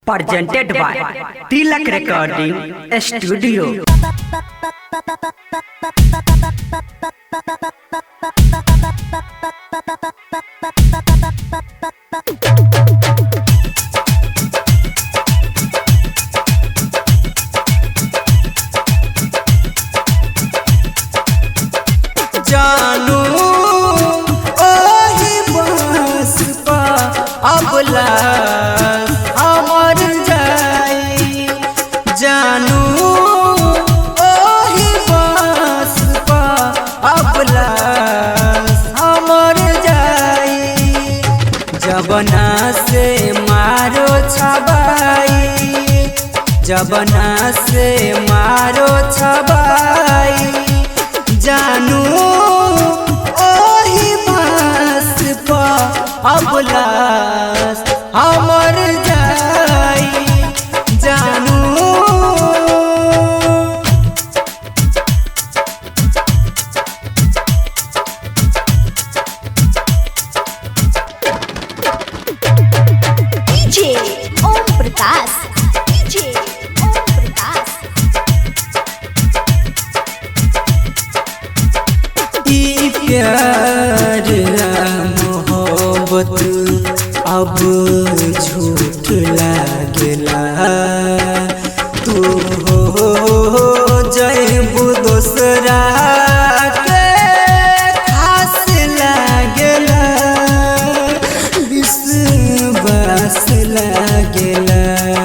presented by Tilak Recording Studio. जानू ओही बस पा अबला हमर जाई जानू ओही बस पा अबला हमर जाई जबना से मारो छबाई जबना से मारो छबाई जानू ओही बस पा अबलास हमर जाई जानू डीजे ओम प्रकाश डीजे ओम प्रकाश ई प्यार मोहब्बत अब झूठ लागला तू हो जयबू दोसरा के खास लागला विश्वास लागला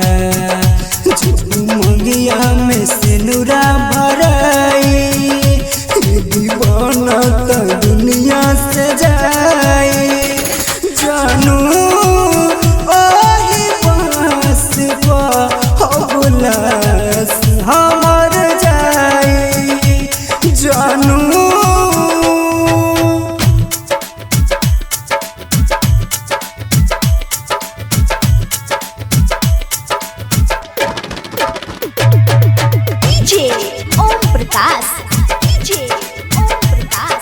मंगिया में सिनुरा भराई दीवाना त दुनिया से जाई जानू ओही पास पा अबलास हमर जाई जानू डीजे ओम प्रकाश डीजे ओम प्रकाश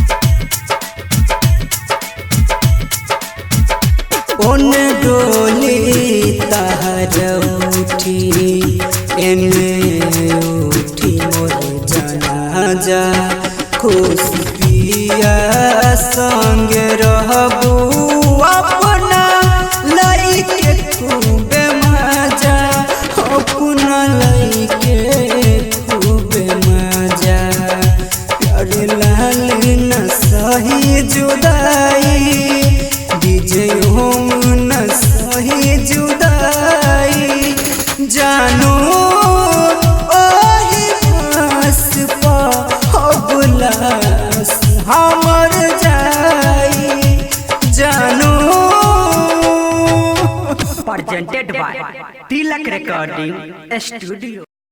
ओन डोली तहर उठी एने उठी मोर जनाजा खुश पिया संग रहबू अपना लइके खूबे मजा अपना लइके खूबे मजा प्यार लाल न सही जुदाई डीजे होम न सही जुदाई जानू ओही पास पा अबलास हमर जाई जानू Presented by Tilak Recording Studio.